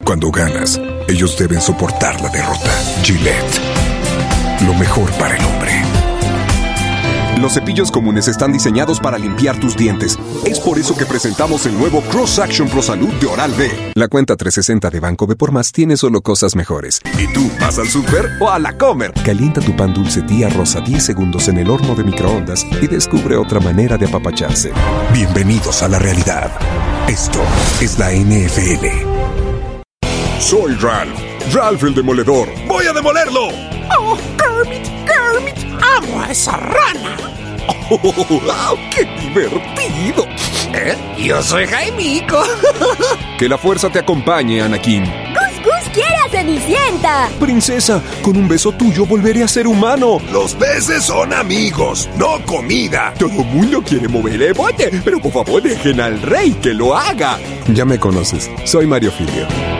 Cuando ganas, ellos deben soportar la derrota. Gillette, lo mejor para el hombre. Los cepillos comunes están diseñados para limpiar tus dientes. Es por eso que presentamos el nuevo Cross Action Pro Salud de Oral-B. La cuenta 360 de Banco B por Más tiene solo cosas mejores. ¿Y tú vas al súper o a la Comer? Calienta tu pan dulce tía Rosa 10 segundos en el horno de microondas y descubre otra manera de apapacharse. Bienvenidos a la realidad. Esto es la NFL. Soy Ralph el Demoledor. ¡Voy a demolerlo! ¡Oh, Kermit! ¡Amo a esa rana! ¡Oh, qué divertido! Yo soy Jaimico. Que la fuerza te acompañe, Anakin. ¡Gus quiere a Cenicienta! Princesa, con un beso tuyo volveré a ser humano. Los peces son amigos, no comida. Todo mundo quiere mover el bote, pero por favor dejen al rey que lo haga. Ya me conoces, soy Mario Filio.